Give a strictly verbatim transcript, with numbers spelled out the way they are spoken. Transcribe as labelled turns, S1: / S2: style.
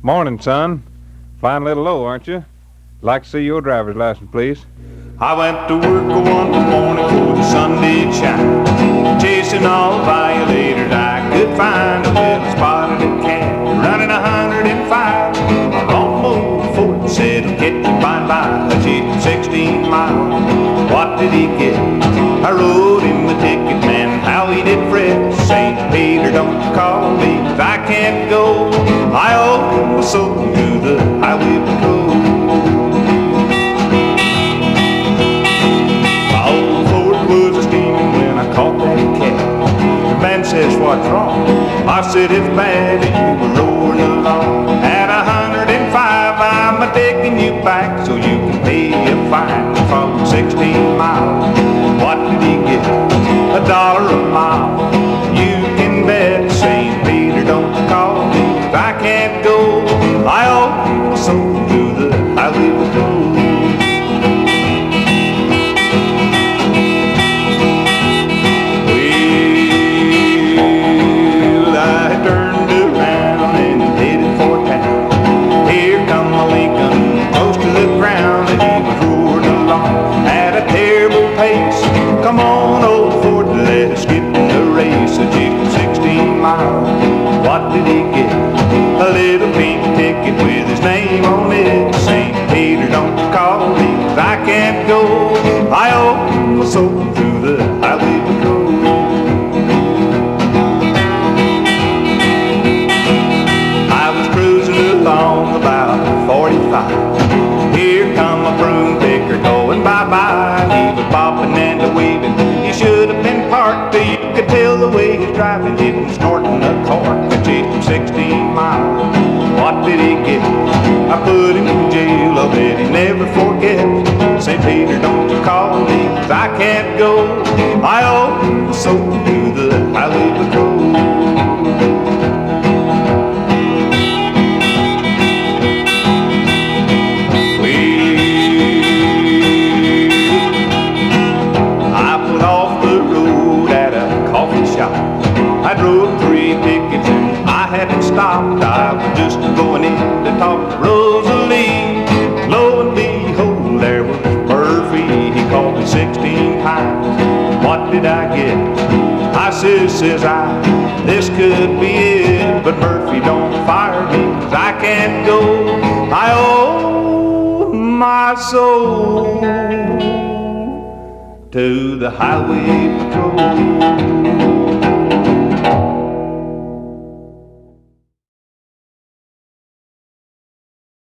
S1: Morning, son. Flying a little low, aren't you? Like to see your driver's license, please.
S2: I went to work one morning for the sun did shine, chasing all the violators I could find. A little spotted cat running a hundred and five. A long old Ford said it'll get you by and by. A chicken sixteen miles. What did he get? I wrote him the ticket, man, how he did fret. Saint Peter, don't call me, 'cause I can't go. I owe my soul to the highway patrol. The man says, what's wrong? I said, it's bad that you were rolling along. At a hundred and five, I'm a taking you back so you can pay a fine from sixteen miles. What did he get? A dollar a mile. You can bet Saint Peter don't call me, 'cause I can't go. I owe my soul to the highway patrol. Come on, old Ford, let us get in the race. A chicken sixteen miles. What did he get? A little pink ticket with his name on it. Saint Peter, don't call me, 'cause I can't go. I owe my soul to the highway patrol. I was cruising along about forty-five. Here come a broom picker going bye-bye. He was bopping and a-waving. He should have been parked. You could tell the way he's driving. He was snorting a cork. I chased him sixteen miles. What did he get? I put him in jail. I bet he never forget. Saint Peter, don't you call me, 'cause I can't go. I owe my soul to the highway patrol. I drove three tickets and I hadn't stopped. I was just going in to talk to Rosalie. Lo and behold, there was Murphy. He called me sixteen times. What did I get? I says, says I, this could be it. But Murphy, don't fire me, 'cause I can't go. I owe my soul to the highway patrol.